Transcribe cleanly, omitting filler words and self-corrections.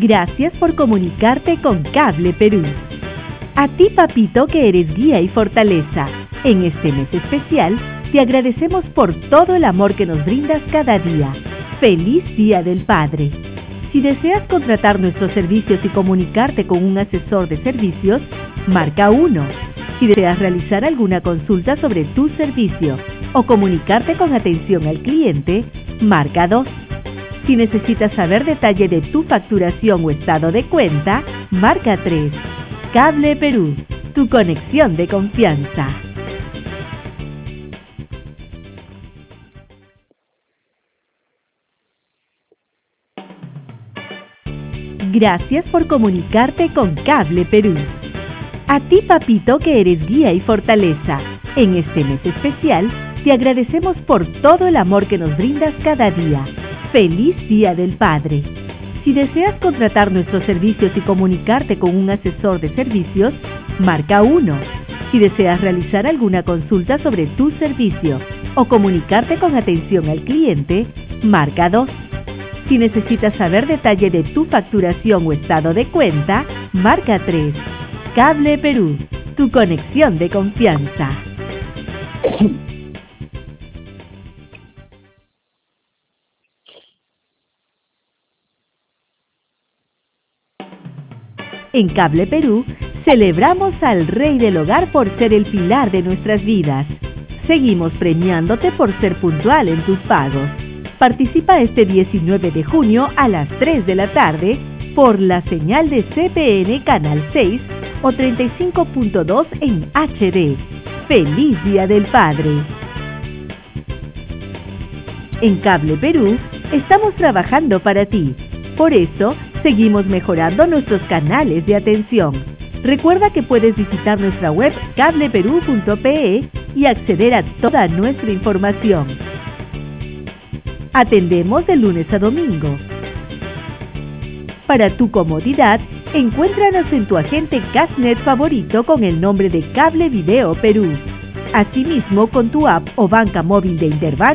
Gracias por comunicarte con Cable Perú. A ti, papito, que eres guía y fortaleza, en este mes especial te agradecemos por todo el amor que nos brindas cada día. ¡Feliz Día del Padre! Si deseas contratar nuestros servicios y comunicarte con un asesor de servicios, marca 1. Si deseas realizar alguna consulta sobre tu servicio o comunicarte con atención al cliente, marca 2. Si necesitas saber detalle de tu facturación o estado de cuenta, marca 3. Cable Perú, tu conexión de confianza. Gracias por comunicarte con Cable Perú. A ti, papito, que eres guía y fortaleza, en este mes especial te agradecemos por todo el amor que nos brindas cada día. ¡Feliz Día del Padre! Si deseas contratar nuestros servicios y comunicarte con un asesor de servicios, marca 1. Si deseas realizar alguna consulta sobre tu servicio o comunicarte con atención al cliente, marca 2. Si necesitas saber detalle de tu facturación o estado de cuenta, marca 3. Cable Perú, tu conexión de confianza. En Cable Perú, celebramos al Rey del Hogar por ser el pilar de nuestras vidas. Seguimos premiándote por ser puntual en tus pagos. Participa este 19 de junio a las 3 de la tarde por la señal de CPN Canal 6 o 35.2 en HD. ¡Feliz Día del Padre! En Cable Perú, estamos trabajando para ti. Por eso, seguimos mejorando nuestros canales de atención. Recuerda que puedes visitar nuestra web cableperú.pe y acceder a toda nuestra información. Atendemos de lunes a domingo. Para tu comodidad, encuéntranos en tu agente Cashnet favorito con el nombre de Cable Video Perú. Asimismo, con tu app o banca móvil de Interbank